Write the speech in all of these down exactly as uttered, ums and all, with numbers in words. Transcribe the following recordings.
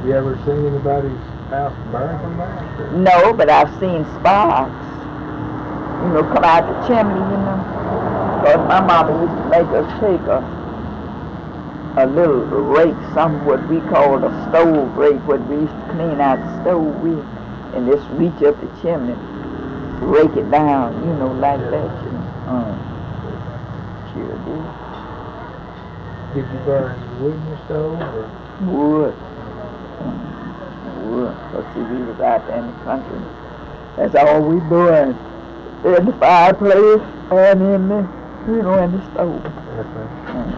Have you ever seen anybody's house burn from that? No, but I've seen sparks, you know, come out the chimney, you know. Because my mama used to make us take a, a little rake, some what we called a stove rake, what we used to clean out the stove with, and just reach up the chimney, rake it down, you know, like Yeah. that, you know. Um, sure did. Did you burn wood in your stove? Or? Wood. Um, wood. Because see, we was out there in the country. That's all we burned. In the fireplace and in the, you know, in the stove. Yes, ma'am. Um,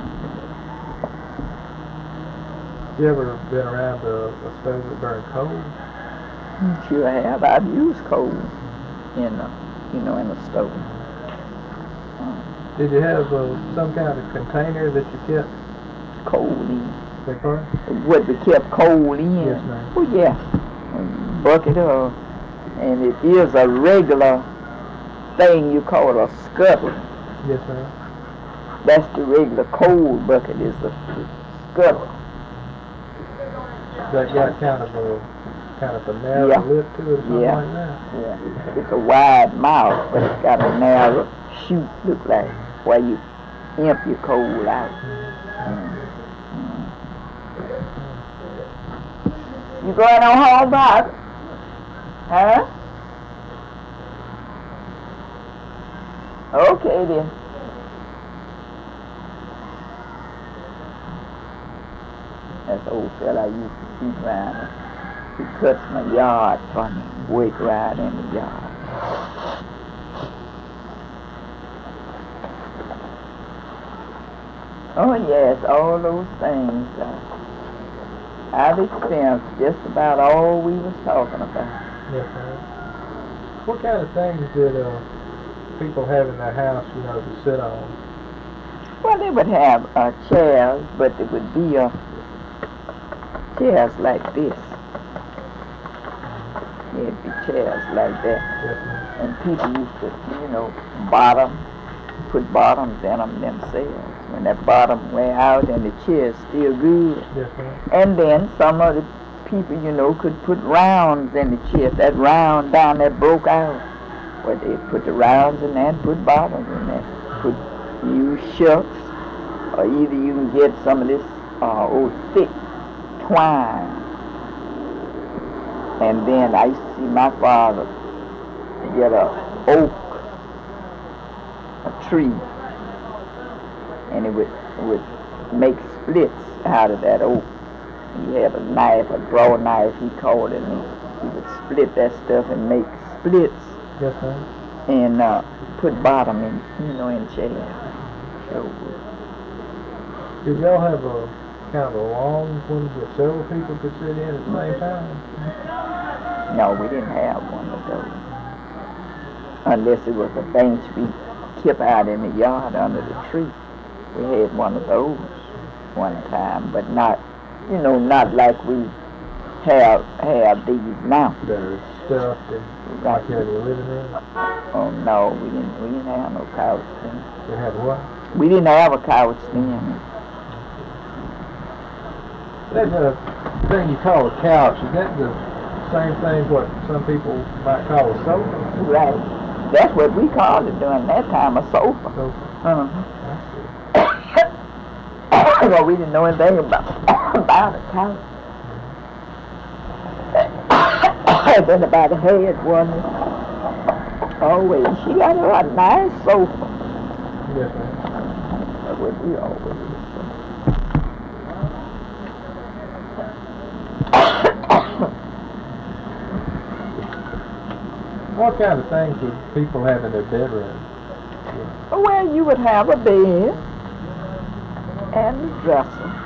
You ever been around a, a stove that burned coal? Sure have. I've used coal in a, you know, in a stove. Um, Did you have uh, some kind of container that you kept coal in. Beg pardon? What we kept coal in. Yes, ma'am. Oh yeah. A bucket of, and it is a regular thing you call a scuttle. Yes, ma'am. That's the regular coal bucket is a scuttle. That got kind of a kind of a narrow Yeah. lip to it or something Yeah. like that? Yeah. It's a wide mouth, but it's got a narrow chute, look like, where you empty your coal out. Mm. Mm. You going on home, Bob? Huh? Okay then. That's the old fella I used to keep around. He cuts my yard for me, work right in the yard. Oh yes, all those things. Uh, I've experienced just about all we was talking about. Yes, ma'am. What kind of things did uh, people have in their house, you know, to sit on? Well, they would have uh, chairs, but it would be uh, chairs like this. It'd be chairs like that. Yes, ma'am. And people used to, you know, bottom, put bottoms in them themselves. When that bottom wear out and the chair's still good. Yes, ma'am. And then some of the people, you know, could put rounds in the chair. If that round down there broke out, well, they put the rounds in there and put bottoms in there. Put, use shucks, or either you can get some of this uh, old thick twine. And then I used to see my father get a oak, a tree, and it would, would make splits out of that oak. He had a knife, a draw knife, he called it, and he, he would split that stuff and make splits. Yes, ma'am. And uh, put bottom in, you know, in chairs. Sure would. Did y'all have a kind of a long one that several people could sit in at the same time? No, we didn't have one of those. Unless it was a bench we kept out in the yard under the tree. We had one of those one time, but not, you know, not like we have have these now. That are stuffed and Right. like you had in your living room? Oh no, we didn't. We didn't have no couch then. They had what? We didn't have a couch then. That uh, thing you call a couch, is that the same thing what some people might call a sofa? Right. That's what we called it during that time, a sofa. Sofa. Uh-huh. Well, we didn't know anything about about a couch. Then about the head one. Always, she got her a nice sofa. Yes, ma'am. That's what we always did. What kind of things would people have in their bedroom? Well, you would have a bed and a dresser.